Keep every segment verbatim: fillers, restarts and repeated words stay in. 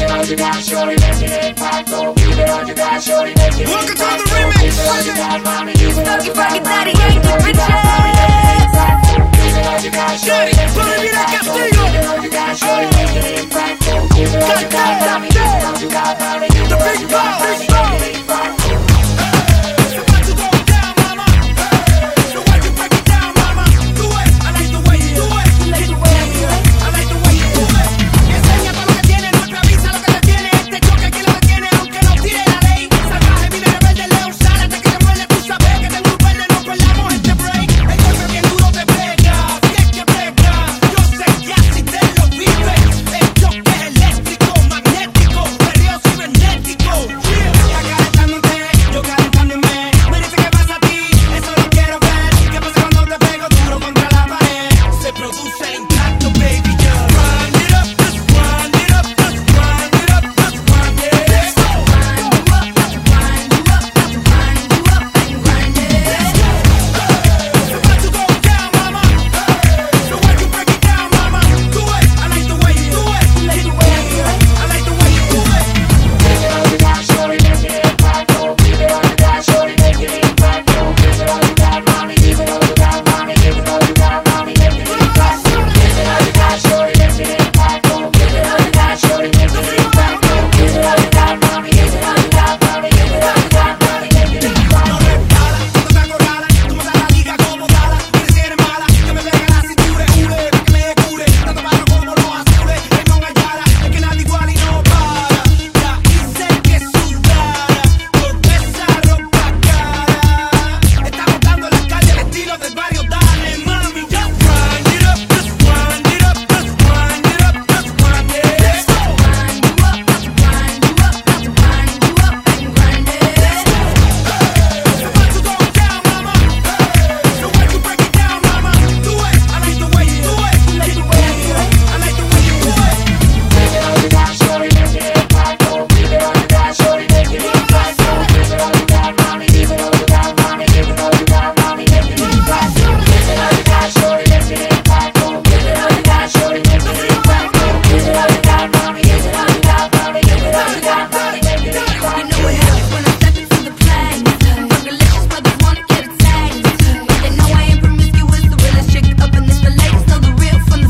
all you got, shorty, make it impactful. Give it all you got, shorty, make it impactful. Welcome to the remix. Give it all you got, mommy, give it all you got, Funky, funky, mommy, daddy, give it Yankee all you got, mommy, make it impactful. Give it all you got, shorty, make it impactful. Give it all you got, shorty, make it impactful. Give it all you got, mommy, give it all you got, mommy, give it all you got, mommy, make it impactful.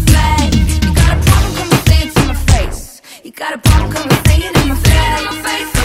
Got a problem, come and say it in my face.